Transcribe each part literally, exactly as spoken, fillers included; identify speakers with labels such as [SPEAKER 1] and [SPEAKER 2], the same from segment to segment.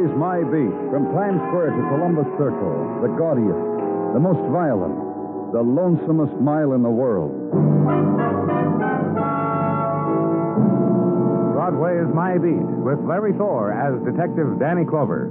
[SPEAKER 1] Broadway's My Beat, from Times Square to Columbus Circle, the gaudiest, the most violent, the lonesomest mile in the world.
[SPEAKER 2] Broadway's My Beat, with Larry Thor as Detective Danny Clover.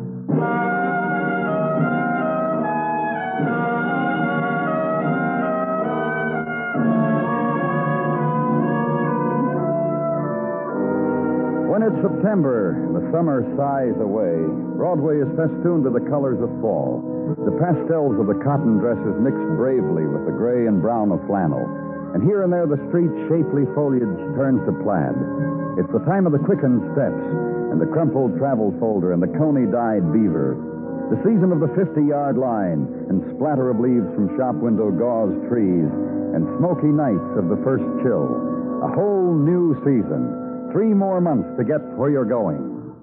[SPEAKER 1] When it's September and the summer sighs away, Broadway is festooned with the colors of fall. The pastels of the cotton dresses mix bravely with the gray and brown of flannel. And here and there the street's shapely foliage turns to plaid. It's the time of the quickened steps and the crumpled travel folder and the coney-dyed beaver. The season of the fifty-yard line and splatter of leaves from shop window gauze trees and smoky nights of the first chill. A whole new season. Three more months to get where you're going.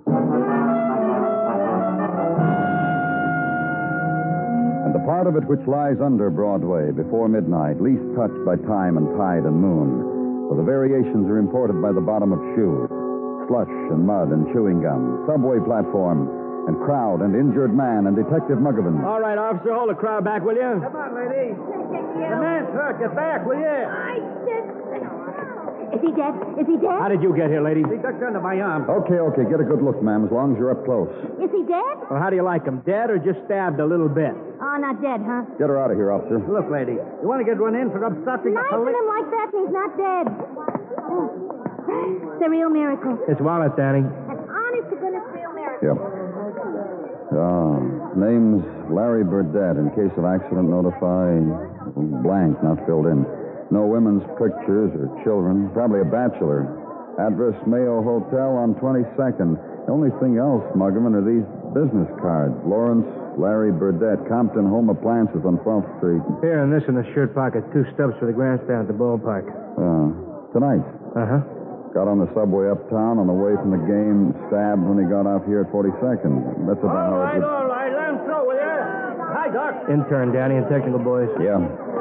[SPEAKER 1] And the part of it which lies under Broadway before midnight, least touched by time and tide and moon, where the variations are imported by the bottom of shoes, slush and mud and chewing gum, subway platform, and crowd and injured man and Detective Muggavan.
[SPEAKER 3] All right, officer, hold the crowd back, will you?
[SPEAKER 4] Come on, lady.
[SPEAKER 3] The man, sir, get back, will you?
[SPEAKER 4] I said... Is he dead? Is he dead?
[SPEAKER 3] How did you get here, lady?
[SPEAKER 4] He ducked under my arm.
[SPEAKER 1] Okay, okay, get a good look, ma'am, as long as you're up close.
[SPEAKER 4] Is he dead?
[SPEAKER 3] Well, how do you like him, dead or just stabbed a little bit?
[SPEAKER 4] Oh, not dead, huh?
[SPEAKER 1] Get her out of here, officer.
[SPEAKER 4] Look, lady, you want to get run in for obstructing the police? Knifing him like that and he's not dead. It's a real miracle.
[SPEAKER 3] It's Wallace, Danny.
[SPEAKER 4] An honest-to-goodness real miracle.
[SPEAKER 1] Yep. Ah, name's Larry Burdett. In case of accident, notify blank, not filled in. No women's pictures or children. Probably a bachelor. Address Mayo Hotel on twenty-second. The only thing else, Muggavan, are these business cards. Lawrence, Larry Burdett, Compton Home Appliances on twelfth Street.
[SPEAKER 3] Here, and this in the shirt pocket. Two stubs for the grandstand at the ballpark.
[SPEAKER 1] Uh, tonight.
[SPEAKER 3] Uh-huh.
[SPEAKER 1] Got on the subway uptown on the way from the game, stabbed when he got off here at forty-second. That's about
[SPEAKER 4] all
[SPEAKER 1] how
[SPEAKER 4] right,
[SPEAKER 1] it would...
[SPEAKER 4] all right. Let him through, will you? Hi, Doc.
[SPEAKER 3] Intern, Danny, and technical boys.
[SPEAKER 1] Yeah.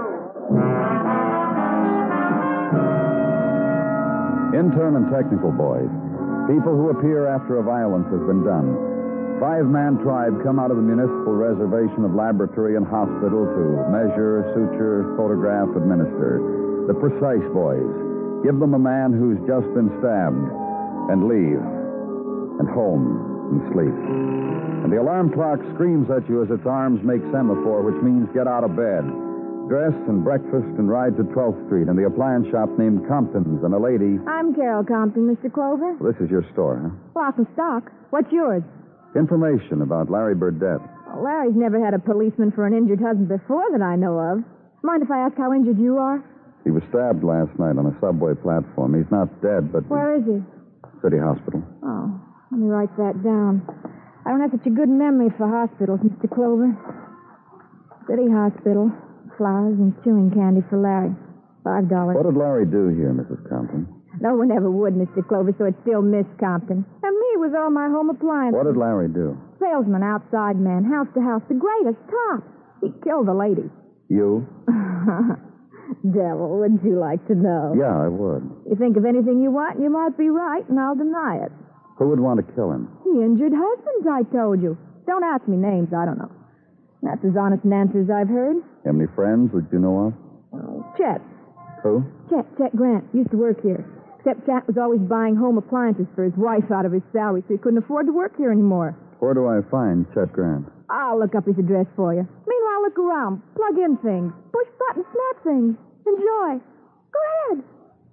[SPEAKER 1] Intern and technical boys. People who appear after a violence has been done. Five-man tribe come out of the municipal reservation of laboratory and hospital to measure, suture, photograph, administer. The precise boys. Give them a man who's just been stabbed and leave. And home and sleep. And the alarm clock screams at you as its arms make semaphore, which means get out of bed. Dress and breakfast and ride to twelfth Street and the appliance shop named Compton's and a lady...
[SPEAKER 5] I'm Carol Compton, Mister Clover.
[SPEAKER 1] Well, this is your store, huh?
[SPEAKER 5] Lock and stock. What's yours?
[SPEAKER 1] Information about Larry Burdett.
[SPEAKER 5] Well, Larry's never had a policeman for an injured husband before that I know of. Mind if I ask how injured you are?
[SPEAKER 1] He was stabbed last night on a subway platform. He's not dead, but...
[SPEAKER 5] Where is he?
[SPEAKER 1] City Hospital.
[SPEAKER 5] Oh, let me write that down. I don't have such a good memory for hospitals, Mister Clover. City Hospital. Flowers and chewing candy for Larry. Five dollars.
[SPEAKER 1] What did Larry do here, Missus Compton?
[SPEAKER 5] No one ever would, Mister Clover, so it's still Miss Compton. And me with all my home appliances.
[SPEAKER 1] What did Larry do?
[SPEAKER 5] Salesman, outside man, house to house, the greatest, top. He killed the lady.
[SPEAKER 1] You?
[SPEAKER 5] Devil, wouldn't you like to know?
[SPEAKER 1] Yeah, I would.
[SPEAKER 5] You think of anything you want, and you might be right, and I'll deny it.
[SPEAKER 1] Who would want to kill him?
[SPEAKER 5] The injured husbands, I told you. Don't ask me names, I don't know. That's as honest an answer as I've heard.
[SPEAKER 1] Have any friends that you know of?
[SPEAKER 5] Oh, Chet.
[SPEAKER 1] Who?
[SPEAKER 5] Chet, Chet Grant. Used to work here. Except Chet was always buying home appliances for his wife out of his salary, so he couldn't afford to work here anymore.
[SPEAKER 1] Where do I find Chet Grant?
[SPEAKER 5] I'll look up his address for you. Meanwhile, look around. Plug in things. Push buttons, snap things. Enjoy. Go ahead.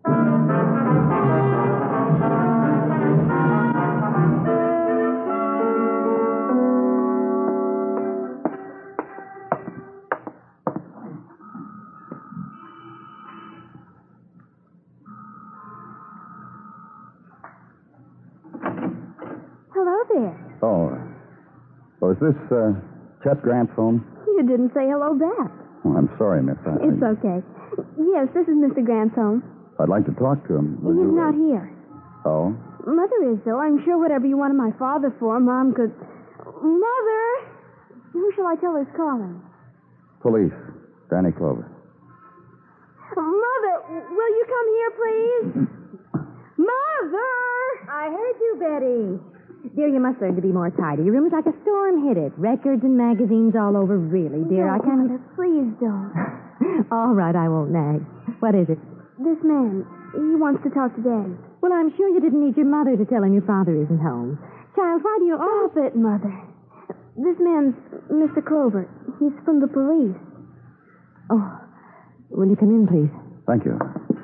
[SPEAKER 5] Oh, oh, is this uh, Chet Grant's home?
[SPEAKER 6] You didn't say hello back.
[SPEAKER 1] Oh, I'm sorry, miss. I,
[SPEAKER 6] It's okay. Yes, this is Mister Grant's home.
[SPEAKER 1] I'd like to talk to him. Would
[SPEAKER 6] He's
[SPEAKER 1] you, uh,
[SPEAKER 6] not here.
[SPEAKER 1] Oh?
[SPEAKER 6] Mother is, though. I'm sure whatever you wanted my father for, Mom could... Mother! Who shall I tell is calling?
[SPEAKER 1] Police. Danny Clover.
[SPEAKER 6] Mother, will you come here, please? Mother!
[SPEAKER 5] I heard you, Betty.
[SPEAKER 7] Dear, you must learn to be more tidy. Your room is like a storm hit it. Records and magazines all over, really, dear.
[SPEAKER 6] No,
[SPEAKER 7] I can't...
[SPEAKER 6] Mother, please don't.
[SPEAKER 7] All right, I won't nag. What is it?
[SPEAKER 6] This man, he wants to talk to Daddy.
[SPEAKER 7] Well, I'm sure you didn't need your mother to tell him your father isn't home. Child, why do you...
[SPEAKER 6] Stop it, Mother. This man's Mister Clover. He's from the police.
[SPEAKER 7] Oh, will you come in, please?
[SPEAKER 1] Thank you.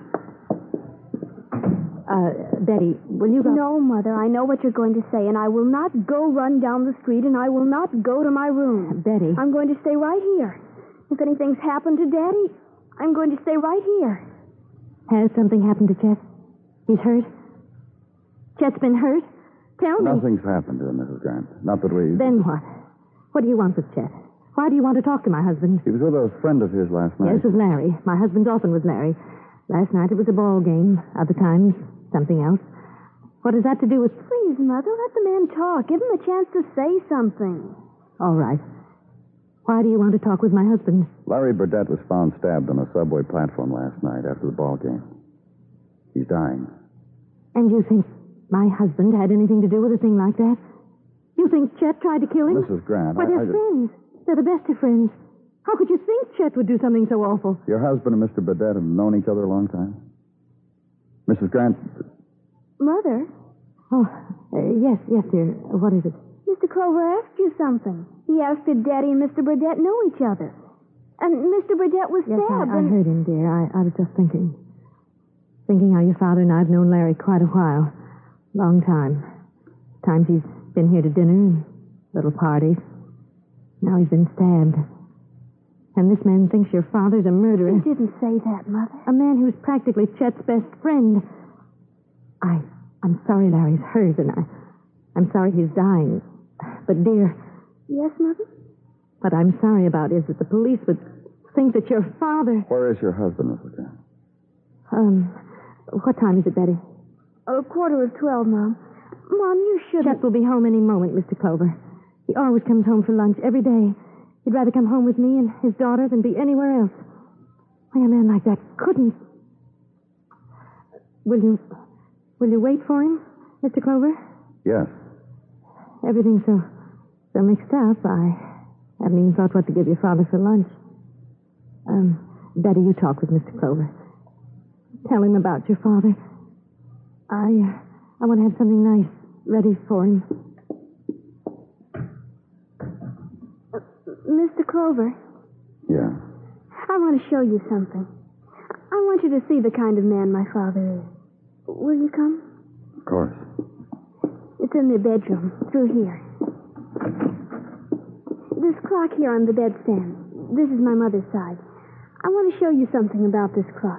[SPEAKER 7] Uh, Betty, will you go...
[SPEAKER 6] No, Mother, I know what you're going to say, and I will not go run down the street, and I will not go to my room.
[SPEAKER 7] Betty...
[SPEAKER 6] I'm going to stay right here. If anything's happened to Daddy, I'm going to stay right here.
[SPEAKER 7] Has something happened to Chet? He's hurt? Chet's been hurt? Tell me.
[SPEAKER 1] Nothing's happened to him, Missus Grant. Not that we...
[SPEAKER 7] Then what? What do you want with Chet? Why do you want to talk to my husband?
[SPEAKER 1] He was with a friend of his last night.
[SPEAKER 7] Yes, with Larry. My husband's often with Larry. Last night it was a ball game. Other times, something else. What has that to do with...
[SPEAKER 6] Please, Mother, let the man talk. Give him a chance to say something.
[SPEAKER 7] All right. Why do you want to talk with my husband?
[SPEAKER 1] Larry Burdett was found stabbed on a subway platform last night after the ball game. He's dying.
[SPEAKER 7] And you think my husband had anything to do with a thing like that? You think Chet tried to kill him?
[SPEAKER 1] Missus Grant,
[SPEAKER 7] Why,
[SPEAKER 1] I...
[SPEAKER 7] they're
[SPEAKER 1] I just-
[SPEAKER 7] friends. They're the best of friends. How could you think Chet would do something so awful?
[SPEAKER 1] Your husband and Mister Burdett have known each other a long time? Missus Grant...
[SPEAKER 6] Mother,
[SPEAKER 7] Oh, uh, yes, yes, dear. What is it?
[SPEAKER 6] Mister Clover asked you something. He asked if Daddy and Mister Burdett know each other. And Mister Burdett was
[SPEAKER 7] Yes,
[SPEAKER 6] stabbed.
[SPEAKER 7] I, I
[SPEAKER 6] and...
[SPEAKER 7] heard him, dear. I, I was just thinking. Thinking how your father and I have known Larry quite a while. Long time. Times he's been here to dinner and little parties. Now he's been stabbed. And this man thinks your father's a murderer.
[SPEAKER 6] You didn't say that, Mother.
[SPEAKER 7] A man who's practically Chet's best friend. I, I'm sorry Larry's hurt, and I, I'm sorry he's dying. But, dear,
[SPEAKER 6] Yes, Mother?
[SPEAKER 7] what I'm sorry about is that the police would think that your father...
[SPEAKER 1] Where is your husband, Missus Grant?
[SPEAKER 7] Um, what time is it, Betty?
[SPEAKER 6] A quarter of twelve, Mom. Mom, you shouldn't...
[SPEAKER 7] Chet will be home any moment, Mister Clover. He always comes home for lunch every day. He'd rather come home with me and his daughter than be anywhere else. Why, a man like that couldn't... Will you... Will you wait for him, Mister Clover?
[SPEAKER 1] Yes.
[SPEAKER 7] Everything's so... so mixed up, I haven't even thought what to give your father for lunch. Um, Betty, you talk with Mister Clover. Tell him about your father. I, uh, I want to have something nice ready for him.
[SPEAKER 6] Mister Clover,
[SPEAKER 1] Yeah.
[SPEAKER 6] I want to show you something. I want you to see the kind of man my father is. Will you come?
[SPEAKER 1] Of course.
[SPEAKER 6] It's in the bedroom, through here. This clock here on the bedstand, this is my mother's side. I want to show you something about this clock.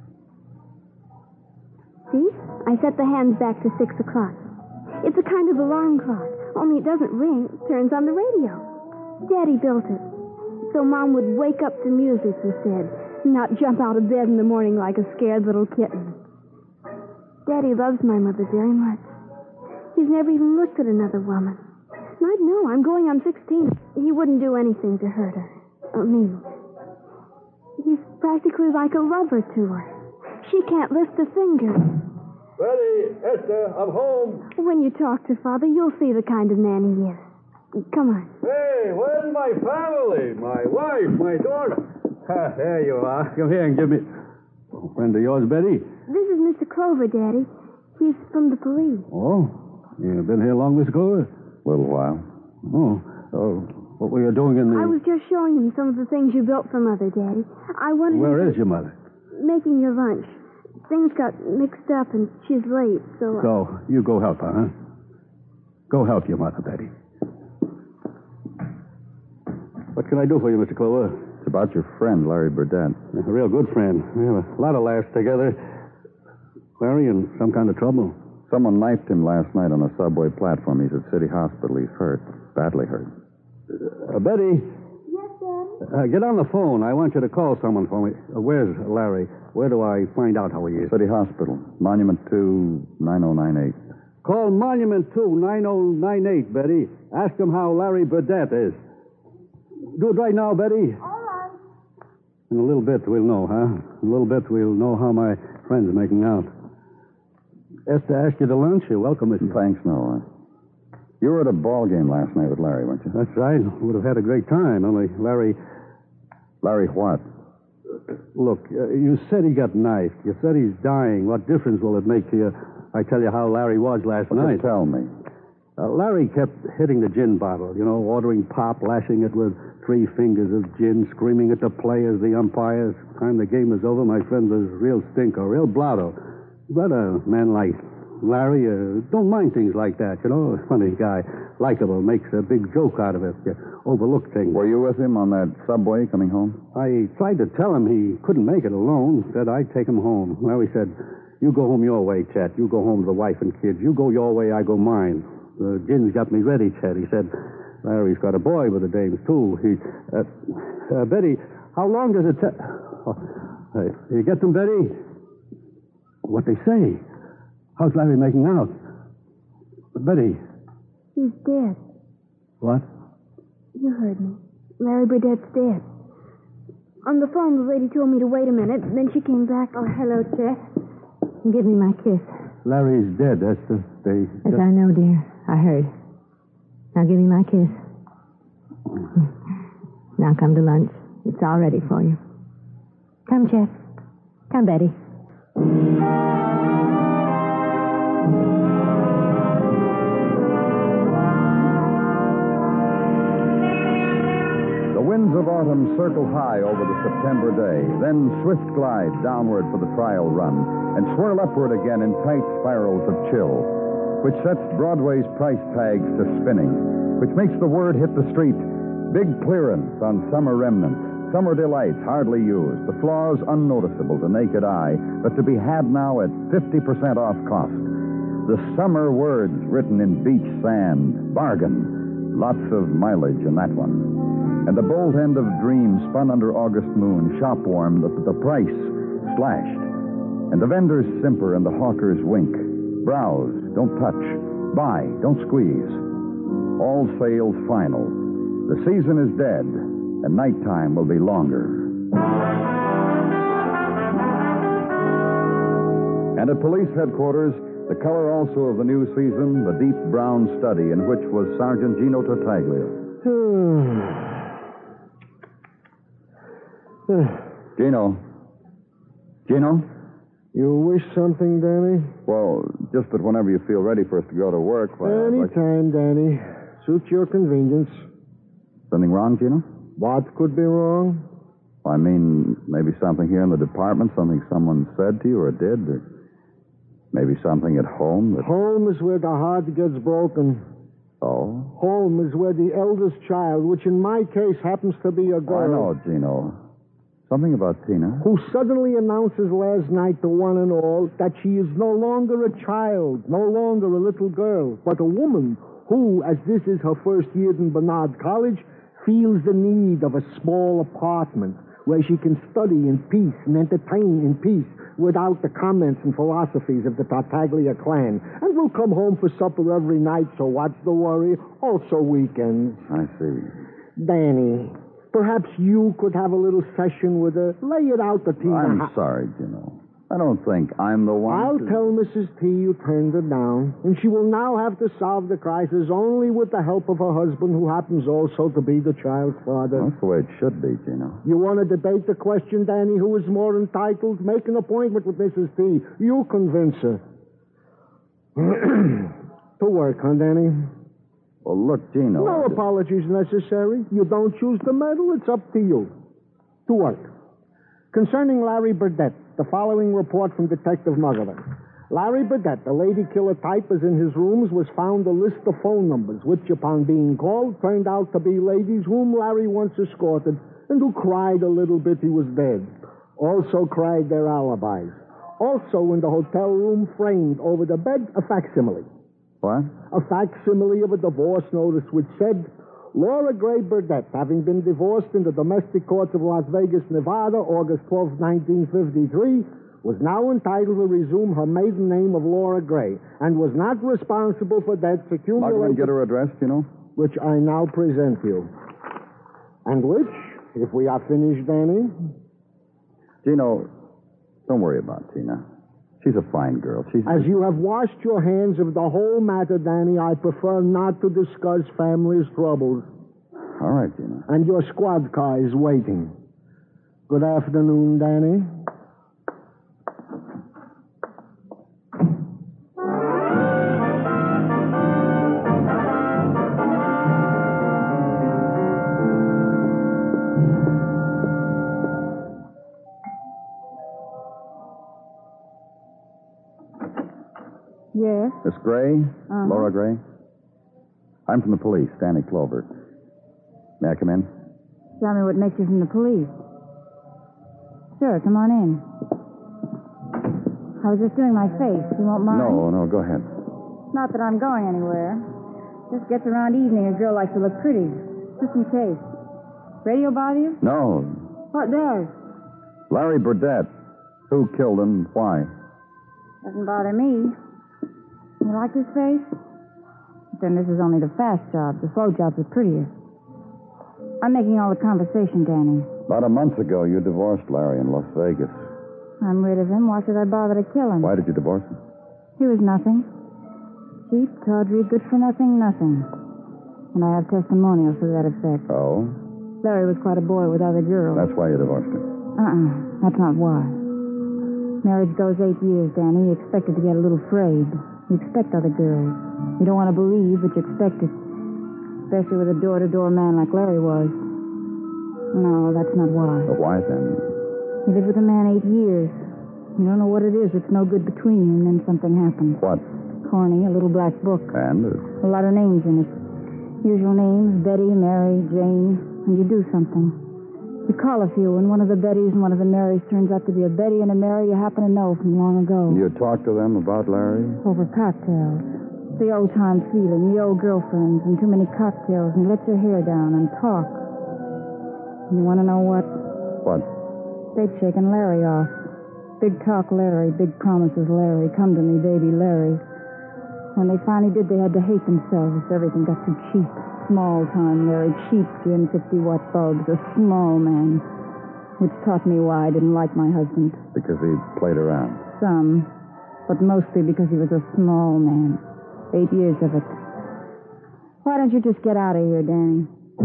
[SPEAKER 6] See? I set the hands back to six o'clock. It's a kind of alarm clock, only it doesn't ring, it turns on the radio. Daddy built it. So Mom would wake up to music, he said, not jump out of bed in the morning like a scared little kitten. Daddy loves my mother very much. He's never even looked at another woman. And I know, I'm going on sixteen. He wouldn't do anything to hurt her. Or me. He's practically like a lover to her. She can't lift a finger.
[SPEAKER 8] Betty, Esther, I'm home.
[SPEAKER 6] When you talk to Father, you'll see the kind of man he is. Come on.
[SPEAKER 8] Hey, where's my family? My wife, my daughter. Ah, there you are. Come here and give me... Oh, friend of yours, Betty?
[SPEAKER 6] This is Mister Clover, Daddy. He's from the police.
[SPEAKER 8] Oh, you been here long, Miss Clover?
[SPEAKER 1] A little while.
[SPEAKER 8] Oh, oh, what were you doing in the...
[SPEAKER 6] I was just showing him some of the things you built for Mother, Daddy. I wanted
[SPEAKER 8] Where
[SPEAKER 6] him
[SPEAKER 8] is your mother?
[SPEAKER 6] making your lunch. Things got mixed up and she's late, so...
[SPEAKER 8] Go. You go help her, huh? Go help your mother, Betty. What can I do for you, Mister Clover?
[SPEAKER 1] It's about your friend, Larry Burdett.
[SPEAKER 8] A real good friend. We have a lot of laughs together. Larry in some kind of trouble.
[SPEAKER 1] Someone knifed him last night on a subway platform. He's at City Hospital. He's hurt. Badly hurt.
[SPEAKER 8] Uh, Betty,
[SPEAKER 6] Yes, Daddy?
[SPEAKER 8] uh, get on the phone. I want you to call someone for me. Uh, where's Larry? Where do I find out how he is?
[SPEAKER 1] City Hospital. Monument two, nine oh nine eight.
[SPEAKER 8] Call Monument two, nine oh nine eight, Betty. Ask them how Larry Burdett is. Do it right now, Betty.
[SPEAKER 6] All right.
[SPEAKER 8] In a little bit, we'll know, huh? In a little bit, we'll know how my friend's making out. Esther asked you to lunch. You're welcome, Mister
[SPEAKER 1] Thanks, no. You were at a ball game last night with Larry, weren't you?
[SPEAKER 8] That's right. Would have had a great time, only Larry...
[SPEAKER 1] Larry what?
[SPEAKER 8] Look, uh, you said he got knifed. You said he's dying. What difference will it make to you? I tell you how Larry was last
[SPEAKER 1] Well,
[SPEAKER 8] night.
[SPEAKER 1] just tell me.
[SPEAKER 8] Uh, Larry kept hitting the gin bottle, you know, ordering pop, lashing it with three fingers of gin, screaming at the players, the umpires. Time the game was over, my friend was real stinko, real blotto. But a man like Larry uh, don't mind things like that, you know. Funny guy, likable, makes a big joke out of it. You overlook things.
[SPEAKER 1] Were you with him on that subway coming home?
[SPEAKER 8] I tried to tell him he couldn't make it alone. Said I'd take him home. Larry said, you go home your way, Chet. You go home to the wife and kids. You go your way, I go mine. The gin's got me ready, Chet. He said, Larry's got a boy with the dames, too. He, uh, uh, Betty, how long does it take? Oh, hey, you get them, Betty? What they say? How's Larry making out? Betty.
[SPEAKER 6] He's dead.
[SPEAKER 8] What?
[SPEAKER 6] You heard me. Larry Burdett's dead. On the phone, the lady told me to wait a minute, and then she came back.
[SPEAKER 7] Oh, hello, Chet. Give me my kiss.
[SPEAKER 8] Larry's dead. That's the... They...
[SPEAKER 7] Yes, I know, dear. I heard. Now give me my kiss. Now come to lunch. It's all ready for you. Come, Chet. Come, Betty.
[SPEAKER 1] The winds of autumn circle high over the September day, then swift glide downward for the trial run, and swirl upward again in tight spirals of chill, which sets Broadway's price tags to spinning, which makes the word hit the street. Big clearance on summer remnants, summer delights hardly used, the flaws unnoticeable to naked eye, but to be had now at fifty percent off cost. The summer words written in beach sand, bargain, lots of mileage in that one. And the bolt end of dreams spun under August moon, shop warm, the, the price slashed. And the vendors simper and the hawkers wink. Browse, don't touch. Buy, don't squeeze. All sales final. The season is dead, and nighttime will be longer. And at police headquarters, the color also of the new season, the deep brown study in which was Sergeant Gino Tartaglia. Gino. Gino?
[SPEAKER 3] You wish something, Danny?
[SPEAKER 1] Well, just that whenever you feel ready for us to go to work... Well,
[SPEAKER 3] Anytime, like... Danny. Suit your convenience.
[SPEAKER 1] Something wrong, Gino?
[SPEAKER 3] What could be wrong?
[SPEAKER 1] I mean, maybe something here in the department, something someone said to you or did, or maybe something at home that...
[SPEAKER 3] Home is where the heart gets broken.
[SPEAKER 1] Oh?
[SPEAKER 3] Home is where the eldest child, which in my case happens to be a girl...
[SPEAKER 1] I know, Gino. Something about Tina.
[SPEAKER 3] Who suddenly announces last night to one and all that she is no longer a child, no longer a little girl, but a woman who, as this is her first year in Bernard College, feels the need of a small apartment where she can study in peace and entertain in peace without the comments and philosophies of the Tartaglia clan, and will come home for supper every night, so what's the worry? Also weekends.
[SPEAKER 1] I see.
[SPEAKER 3] Danny, perhaps you could have a little session with her. Lay it out to Tina.
[SPEAKER 1] I'm sorry, Gino. I don't think I'm the one.
[SPEAKER 3] I'll
[SPEAKER 1] to...
[SPEAKER 3] tell Missus T you turned her down, and she will now have to solve the crisis only with the help of her husband, who happens also to be the child's father.
[SPEAKER 1] That's the way it should be, Gino.
[SPEAKER 3] You want to debate the question, Danny, who is more entitled? Make an appointment with Missus T. You convince her. To work, huh, Danny?
[SPEAKER 1] Well, look, Gino...
[SPEAKER 3] No apologies necessary. You don't choose the medal, it's up to you. To work. Concerning Larry Burdett, the following report from Detective Muggerman. Larry Burdett, the lady killer type, as in his rooms, was found a list of phone numbers, which, upon being called, turned out to be ladies whom Larry once escorted and who cried a little bit he was dead. Also cried their alibis. Also in the hotel room, framed over the bed, a facsimile.
[SPEAKER 1] What?
[SPEAKER 3] A facsimile of a divorce notice which said, Laura Gray Burdett, having been divorced in the domestic courts of Las Vegas, Nevada, August twelfth, nineteen fifty-three, was now entitled to resume her maiden name of Laura Gray, and was not responsible for debts accumulated...
[SPEAKER 1] Muggerman, get her address, Gino?
[SPEAKER 3] Which I now present you. And which, if we are finished, Danny...
[SPEAKER 1] Gino, don't worry about Tina. She's a fine girl. She's...
[SPEAKER 3] As you have washed your hands of the whole matter, Danny, I prefer not to discuss family's troubles.
[SPEAKER 1] All right, Gina.
[SPEAKER 3] And your squad car is waiting. Good afternoon, Danny.
[SPEAKER 5] Yes?
[SPEAKER 1] Miss Gray?
[SPEAKER 5] Uh-huh.
[SPEAKER 1] Laura Gray? I'm from the police, Danny Clover. May I come in?
[SPEAKER 5] Tell me what makes you from the police. Sure, come on in. I was just doing my face. You won't mind?
[SPEAKER 1] No, no, go ahead.
[SPEAKER 5] Not that I'm going anywhere. Just gets around evening, a girl likes to look pretty. Just in case. Radio bother you?
[SPEAKER 1] No.
[SPEAKER 5] What does?
[SPEAKER 1] Larry Burdett. Who killed him? Why?
[SPEAKER 5] Doesn't bother me. You like this face? But then this is only the fast job. The slow jobs are prettier. I'm making all the conversation, Danny.
[SPEAKER 1] About a month ago, you divorced Larry in Las Vegas.
[SPEAKER 5] I'm rid of him. Why should I bother to kill him?
[SPEAKER 1] Why did you divorce him?
[SPEAKER 5] He was nothing. Cheap, tawdry, good for nothing, nothing. And I have testimonials to that effect.
[SPEAKER 1] Oh?
[SPEAKER 5] Larry was quite a boy with other girls.
[SPEAKER 1] That's why you divorced him.
[SPEAKER 5] Uh-uh. That's not why. Marriage goes eight years, Danny. You expect it to get a little frayed. You expect other girls. You don't want to believe, but you expect it. Especially with a door-to-door man like Larry was. No, that's not why.
[SPEAKER 1] But why then?
[SPEAKER 5] You lived with a man eight years. You don't know what it is. It's no good between you, and then something happens.
[SPEAKER 1] What?
[SPEAKER 5] Corny, a little black book.
[SPEAKER 1] And?
[SPEAKER 5] A lot of names in it. Usual names, Betty, Mary, Jane, and you do something. You call a few, and one of the Bettys and one of the Marys turns out to be a Betty and a Mary you happen to know from long ago.
[SPEAKER 1] You talked to them about Larry?
[SPEAKER 5] Over cocktails. The old-time feeling, the old girlfriends, and too many cocktails, and you let your hair down and talk. And you want to know what?
[SPEAKER 1] What?
[SPEAKER 5] They'd shaken Larry off. Big talk Larry, big promises Larry, come to me, baby Larry. When they finally did, they had to hate themselves. Everything got too cheap. Small-time Larry, cheap three hundred fifty watt bulbs, a small man. Which taught me why I didn't like my husband.
[SPEAKER 1] Because he played around.
[SPEAKER 5] Some, but mostly because he was a small man. Eight years of it. Why don't you just get out of here, Danny?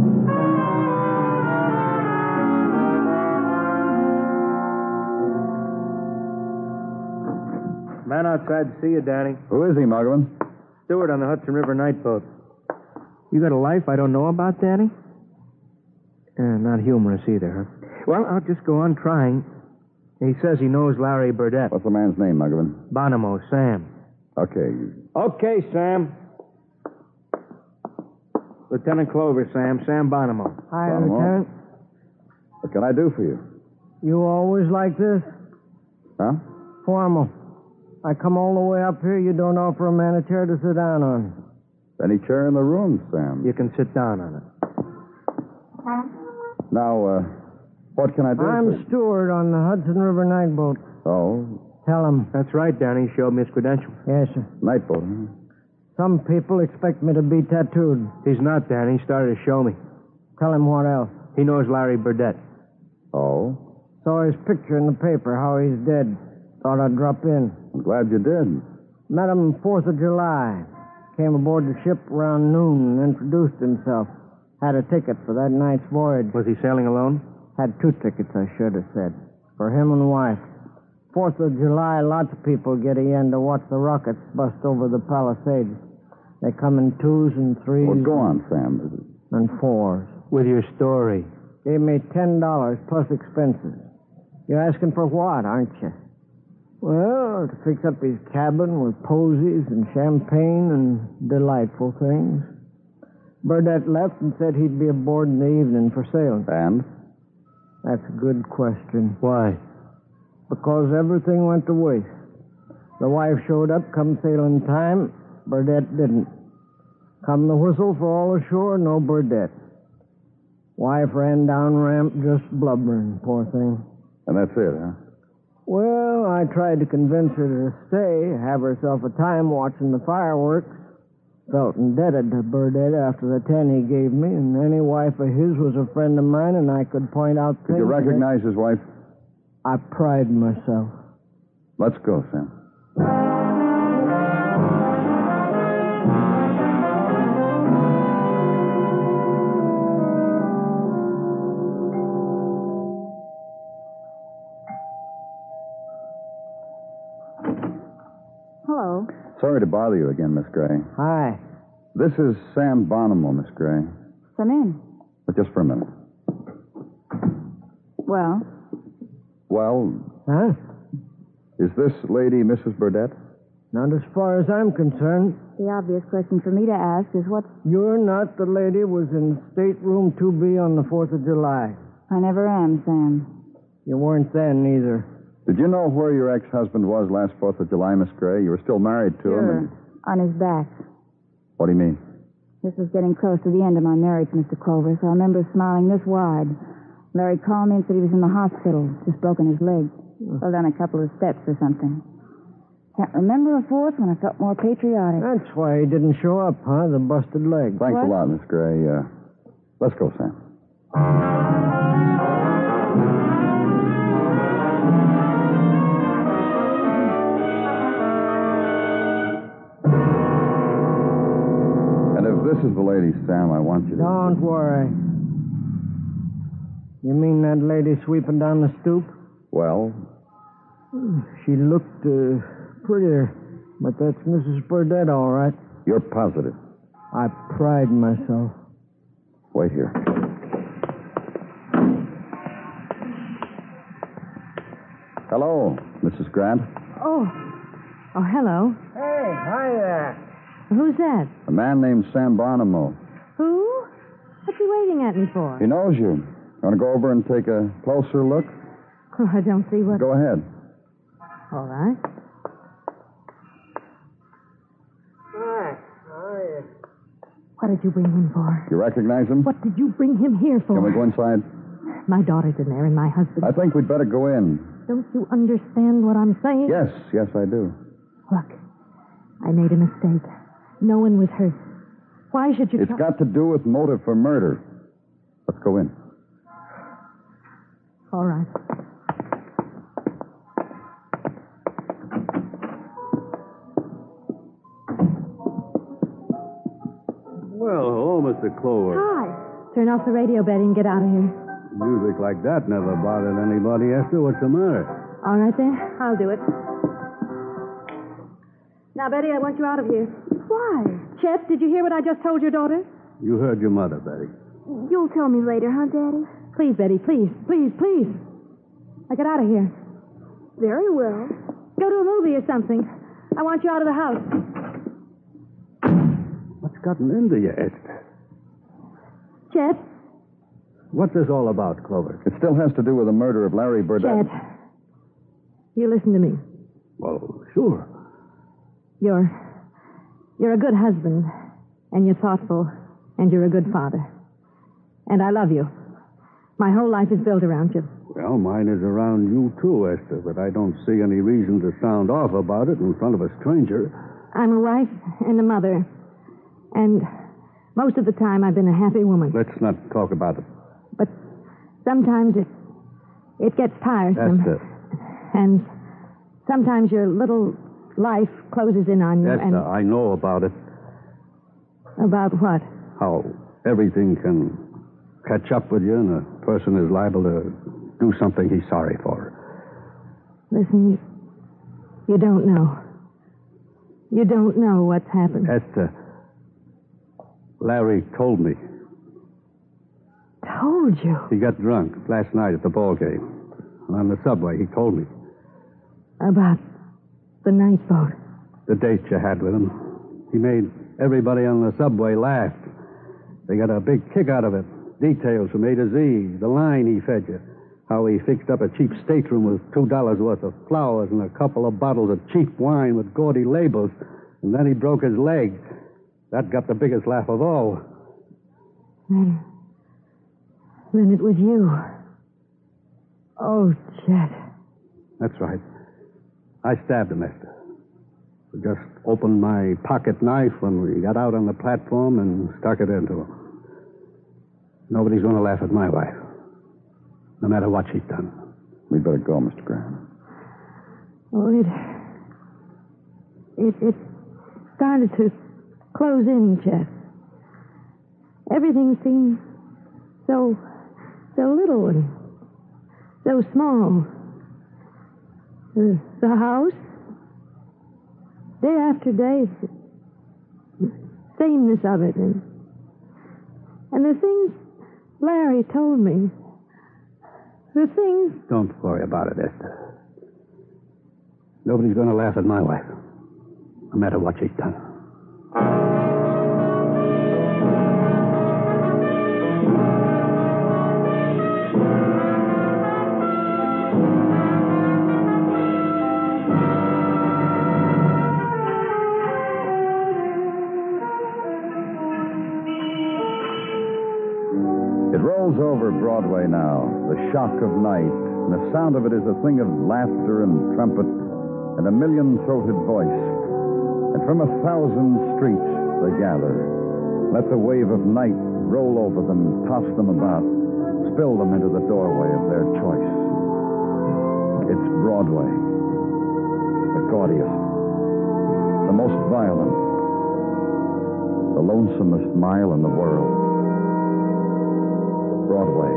[SPEAKER 9] Man outside to see you, Danny.
[SPEAKER 1] Who is he, Muggavan?
[SPEAKER 9] Steward on the Hudson River night boat. You got a life I don't know about, Danny? Uh, not humorous either, huh? Well, I'll just go on trying. He says he knows Larry Burdett.
[SPEAKER 1] What's the man's name, Muggavan?
[SPEAKER 9] Bonomo, Sam.
[SPEAKER 1] Okay.
[SPEAKER 9] Okay, Sam. Lieutenant Clover, Sam. Sam Bonomo.
[SPEAKER 3] Hi,
[SPEAKER 1] Bonomo.
[SPEAKER 3] Lieutenant.
[SPEAKER 1] What can I do for you?
[SPEAKER 3] You always like this?
[SPEAKER 1] Huh?
[SPEAKER 3] Formal. I come all the way up here, you don't offer a man a chair to sit down on.
[SPEAKER 1] Any chair in the room, Sam.
[SPEAKER 9] You can sit down on it.
[SPEAKER 1] Now, uh, what can I do
[SPEAKER 3] I'm
[SPEAKER 1] for you?
[SPEAKER 3] steward on the Hudson River night boat.
[SPEAKER 1] Oh,
[SPEAKER 3] Tell him.
[SPEAKER 9] That's right, Danny. He showed me his credentials.
[SPEAKER 3] Yes, sir.
[SPEAKER 1] night boat, huh?
[SPEAKER 3] Some people expect me to be tattooed.
[SPEAKER 9] He's not, Danny. He started to show me.
[SPEAKER 3] Tell him what else.
[SPEAKER 9] He knows Larry Burdett.
[SPEAKER 1] Oh,
[SPEAKER 3] Saw his picture in the paper, how he's dead. Thought I'd drop in.
[SPEAKER 1] I'm glad you did.
[SPEAKER 3] Met him fourth of July. Came aboard the ship around noon and introduced himself. Had a ticket for that night's voyage.
[SPEAKER 9] Was he sailing alone?
[SPEAKER 3] Had two tickets, I should have said. For him and wife. Fourth of July, lots of people get in to watch the rockets bust over the Palisades. They come in twos and threes.
[SPEAKER 1] Well, go on, Sam.
[SPEAKER 3] And fours.
[SPEAKER 9] With your story.
[SPEAKER 3] Gave me ten dollars plus expenses. You're asking for what, aren't you? Well, to fix up his cabin with posies and champagne and delightful things. Burdett left and said he'd be aboard in the evening for sailing.
[SPEAKER 1] And?
[SPEAKER 3] That's a good question.
[SPEAKER 9] Why?
[SPEAKER 3] Because everything went to waste. The wife showed up come sailing time. Burdett didn't. Come the whistle for all ashore, no Burdett. Wife ran down ramp just blubbering, poor thing.
[SPEAKER 1] And that's it, huh?
[SPEAKER 3] Well, I tried to convince her to stay, have herself a time watching the fireworks. Felt indebted to Burdett after the ten he gave me, and any wife of his was a friend of mine, and I could point out things...
[SPEAKER 1] Did you recognize his wife?
[SPEAKER 3] I pride myself.
[SPEAKER 1] Let's go, Sam.
[SPEAKER 5] Hello.
[SPEAKER 1] Sorry to bother you again, Miss Gray.
[SPEAKER 3] Hi.
[SPEAKER 1] This is Sam Bonomo, Miss Gray.
[SPEAKER 5] Come in.
[SPEAKER 1] But just for a minute.
[SPEAKER 5] Well,
[SPEAKER 1] Well,
[SPEAKER 3] Huh?
[SPEAKER 1] is this lady Missus Burdett?
[SPEAKER 3] Not as far as I'm concerned.
[SPEAKER 5] the obvious question for me to ask is what's...
[SPEAKER 3] You're not the lady who was in stateroom two B on the fourth of July.
[SPEAKER 5] I never am, Sam.
[SPEAKER 3] You weren't then either.
[SPEAKER 1] Did you know where your ex-husband was last fourth of July, Miss Gray? You were still married to him.
[SPEAKER 5] Sure.
[SPEAKER 1] And...
[SPEAKER 5] On his back.
[SPEAKER 1] What do you mean?
[SPEAKER 5] This was getting close to the end of my marriage, Mister Clovis. I remember smiling this wide. Larry called me and said he was in the hospital, just broken his leg. Fell down a couple of steps or something. Can't remember a fourth when I felt more patriotic.
[SPEAKER 3] That's why he didn't show up, huh? The busted leg.
[SPEAKER 1] Thanks
[SPEAKER 5] What?
[SPEAKER 1] a lot, Miss Gray. Uh, let's go, Sam. And if this is the lady, Sam, I want you to...
[SPEAKER 3] Don't worry. You mean that lady sweeping down the stoop?
[SPEAKER 1] Well,
[SPEAKER 3] She looked uh, prettier, but that's Missus Burdett, all right.
[SPEAKER 1] you're positive.
[SPEAKER 3] I pride myself.
[SPEAKER 1] Wait here. Hello, Missus Grant.
[SPEAKER 7] Oh. Oh, hello.
[SPEAKER 3] Hey, hi there.
[SPEAKER 7] Who's that?
[SPEAKER 1] A man named Sam Bonomo.
[SPEAKER 7] Who? What's he waving at me for?
[SPEAKER 1] He knows you. Want to go over and take a closer look?
[SPEAKER 7] Oh, I don't see what...
[SPEAKER 1] Go ahead.
[SPEAKER 7] All right.
[SPEAKER 3] Hi. How are you?
[SPEAKER 7] What did you bring him for?
[SPEAKER 1] You recognize him?
[SPEAKER 7] What did you bring him here for?
[SPEAKER 1] Can we go inside?
[SPEAKER 7] My daughter's in there and my husband.
[SPEAKER 1] I think we'd better go in.
[SPEAKER 7] Don't you understand what I'm saying?
[SPEAKER 1] Yes, yes, I do.
[SPEAKER 7] Look, I made a mistake. No one was hurt. Why should you...
[SPEAKER 1] It's
[SPEAKER 7] try-
[SPEAKER 1] got to do with motive for murder. Let's go in.
[SPEAKER 7] All right.
[SPEAKER 8] Well, hello, Mister Clover.
[SPEAKER 7] Hi. Turn off the radio, Betty, and get out of here.
[SPEAKER 8] Music like that never bothered anybody, Esther. What's the matter?
[SPEAKER 7] All right, then. I'll do it. Now, Betty, I want you out of here.
[SPEAKER 6] Why?
[SPEAKER 7] Chet, did you hear what I just told your daughter?
[SPEAKER 8] You heard your mother, Betty.
[SPEAKER 6] You'll tell me later, huh, Daddy?
[SPEAKER 7] Please, Betty, please, please, please. Now, get out of here.
[SPEAKER 6] Very well.
[SPEAKER 7] Go to a movie or something. I want you out of the house.
[SPEAKER 8] What's gotten into you, Esther?
[SPEAKER 7] Chet,
[SPEAKER 8] What's this all about, Clover?
[SPEAKER 1] It still has to do with the murder of Larry Burdett.
[SPEAKER 7] Chet. You listen to me.
[SPEAKER 8] Well, sure.
[SPEAKER 7] You're... You're a good husband, and you're thoughtful, and you're a good father. And I love you. My whole life is built around you.
[SPEAKER 8] Well, mine is around you, too, Esther, but I don't see any reason to sound off about it in front of a stranger.
[SPEAKER 7] I'm a wife and a mother, and most of the time I've been a happy woman.
[SPEAKER 8] Let's not talk about it.
[SPEAKER 7] But sometimes it it gets tiresome.
[SPEAKER 8] Esther.
[SPEAKER 7] And sometimes your little life closes in on you.
[SPEAKER 8] Esther,
[SPEAKER 7] and
[SPEAKER 8] I know about it.
[SPEAKER 7] About what?
[SPEAKER 8] How everything can catch up with you and a person is liable to do something he's sorry for.
[SPEAKER 7] Listen, you, you don't know. You don't know what's happened.
[SPEAKER 8] Esther, Larry told me.
[SPEAKER 7] Told you?
[SPEAKER 8] He got drunk last night at the ball game. On the subway, he told me.
[SPEAKER 7] About the night boat.
[SPEAKER 8] The date you had with him. He made everybody on the subway laugh. They got a big kick out of it. Details from A to Z. The line he fed you. How he fixed up a cheap stateroom with two dollars worth of flowers and a couple of bottles of cheap wine with gaudy labels. And then he broke his leg. That got the biggest laugh of all.
[SPEAKER 7] Then... Then it was you. Oh, Chet.
[SPEAKER 8] That's right. I stabbed him, Esther. I just opened my pocket knife when we got out on the platform and stuck it into him. Nobody's going to laugh at my wife, no matter what she's done.
[SPEAKER 1] We'd better go, Mister Graham.
[SPEAKER 7] Oh, it... it, it started to close in, Jeff. Everything seemed so, so little and so small. The, the house, day after day, the sameness of it, and, and the things Larry told me, the things...
[SPEAKER 8] Don't worry about it, Esther. Nobody's going to laugh at my wife, no matter what she's done.
[SPEAKER 1] It rolls over Broadway now, the shock of night, and the sound of it is a thing of laughter and trumpet and a million-throated voice. And from a thousand streets they gather. Let the wave of night roll over them, toss them about, spill them into the doorway of their choice. It's Broadway, the gaudiest, the most violent, the lonesomest mile in the world. Broadway.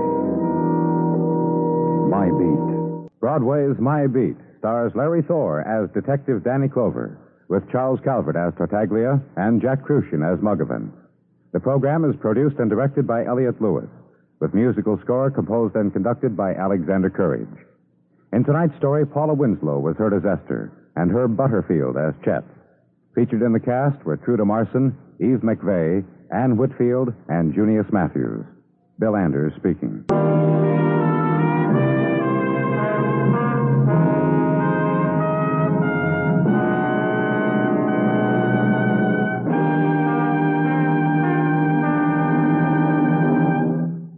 [SPEAKER 1] My Beat.
[SPEAKER 2] Broadway's My Beat stars Larry Thor as Detective Danny Clover, with Charles Calvert as Tartaglia and Jack Crucian as Muggavan. The program is produced and directed by Elliott Lewis, with musical score composed and conducted by Alexander Courage. In tonight's story, Paula Winslow was heard as Esther, and Herb Butterfield as Chet. Featured in the cast were Truda Marson, Eve McVeigh, Ann Whitfield, and Junius Matthews. Bill Anders speaking.